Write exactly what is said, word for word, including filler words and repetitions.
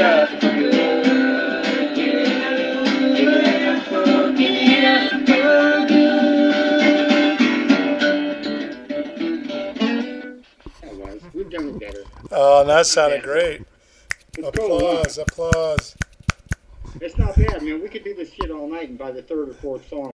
up for good. Give it up for, give it up for good. That was. We've done it better. Oh, that sounded great. It's Applause, cool. applause. It's not bad, man. We could do this shit all night, and by the third or fourth song,